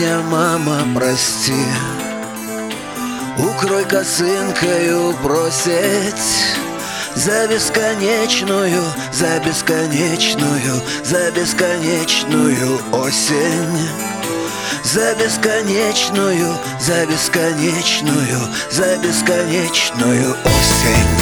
меня, мама, прости. Укрой косынкою просить за бесконечную, за бесконечную, за бесконечную осень. За бесконечную, за бесконечную, за бесконечную осень.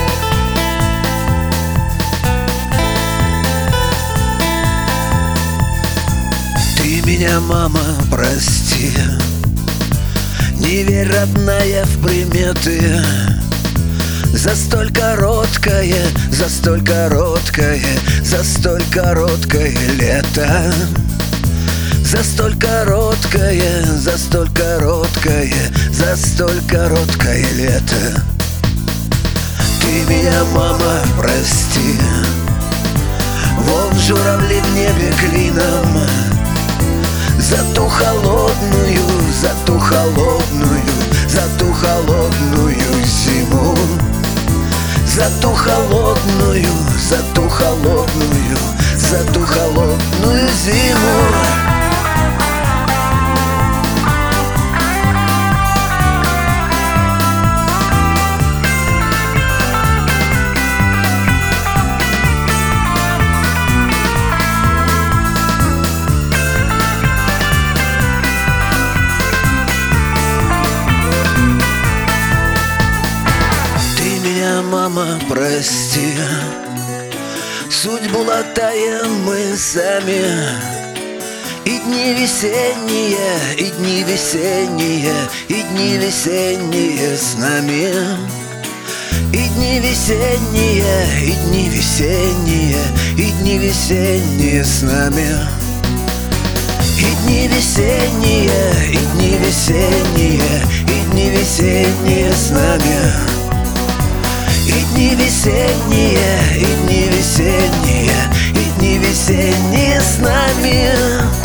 Ты меня, мама, прости. Не верь, родная, в приметы. За столь короткое, за столь короткое, за столь короткое лето. За столь короткое, за столь короткое, за столь короткое лето. Ты меня, мама, прости. Вон журавли в небе клином. За ту холодную, за ту холодную, за ту холодную зиму. За ту холодную, за ту холодную, за ту холодную зиму. Мама, прости. Судьбу латаем мы сами. И дни весенние, и дни весенние, и дни весенние с нами. И дни весенние, и дни весенние, и дни весенние с нами. И дни весенние, и дни весенние, и дни весенние с нами. И дни весенние, и дни весенние, и дни весенние с нами.